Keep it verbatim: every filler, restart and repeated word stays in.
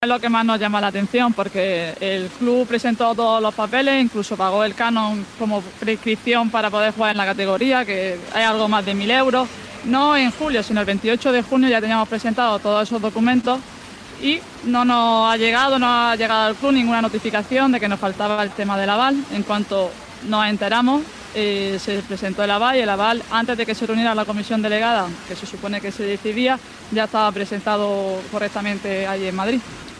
Es lo que más nos llama la atención porque el club presentó todos los papeles, incluso pagó el canon como prescripción para poder jugar en la categoría, que hay algo más de mil euros. No en julio, sino el veintiocho de junio ya teníamos presentado todos esos documentos y no nos ha llegado, no ha llegado al club ninguna notificación de que nos faltaba el tema del aval. En cuanto nos enteramos, eh, se presentó el aval y el aval, antes de que se reuniera la comisión delegada, que se supone que se decidía, ya estaba presentado correctamente allí en Madrid.